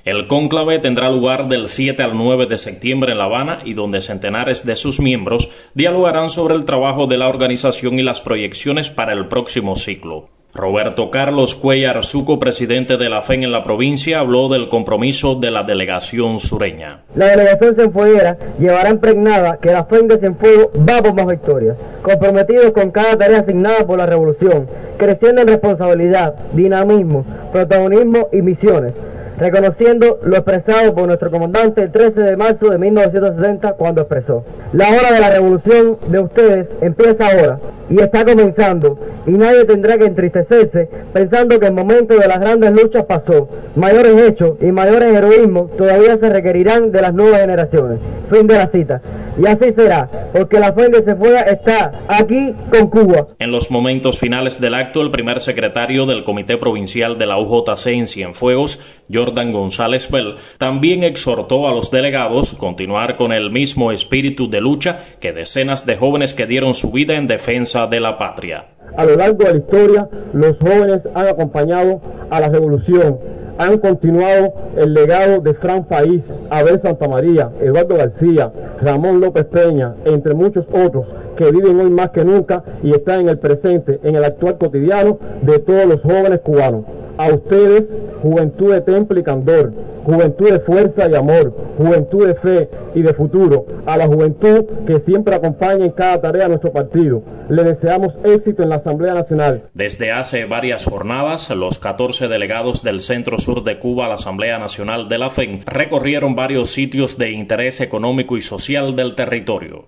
El cónclave tendrá lugar del 7 al 9 de septiembre en La Habana y donde centenares de sus miembros dialogarán sobre el trabajo de la organización y las proyecciones para el próximo ciclo. Roberto Carlos Cuellar Suco, presidente de la FEN en la provincia, habló del compromiso de la delegación sureña. La delegación cienfueguera llevará impregnada que la FEN de Cienfuegos va por más victorias, comprometidos con cada tarea asignada por la revolución, creciendo en responsabilidad, dinamismo, protagonismo y misiones, reconociendo lo expresado por nuestro comandante el 13 de marzo de 1970 cuando expresó: la hora de la revolución de ustedes empieza ahora y está comenzando, y nadie tendrá que entristecerse pensando que el momento de las grandes luchas pasó. Mayores hechos y mayores heroísmos todavía se requerirán de las nuevas generaciones. Fin de la cita. Y así será, porque la FEN de Cienfuegos está aquí con Cuba. En los momentos finales del acto, el primer secretario del Comité Provincial de la UJC en Cienfuegos, Jordan González Bell, también exhortó a los delegados a continuar con el mismo espíritu de lucha que decenas de jóvenes que dieron su vida en defensa de la patria. A lo largo de la historia, los jóvenes han acompañado a la revolución, han continuado el legado de Fran País, Abel Santamaría, Eduardo García, Ramón López Peña, entre muchos otros que viven hoy más que nunca y están en el presente, en el actual cotidiano de todos los jóvenes cubanos. A ustedes, juventud de temple y candor, juventud de fuerza y amor, juventud de fe y de futuro, a la juventud que siempre acompaña en cada tarea de nuestro partido, le deseamos éxito en la Asamblea Nacional. Desde hace varias jornadas, los 14 delegados del centro sur de Cuba a la Asamblea Nacional de la FEN recorrieron varios sitios de interés económico y social del territorio.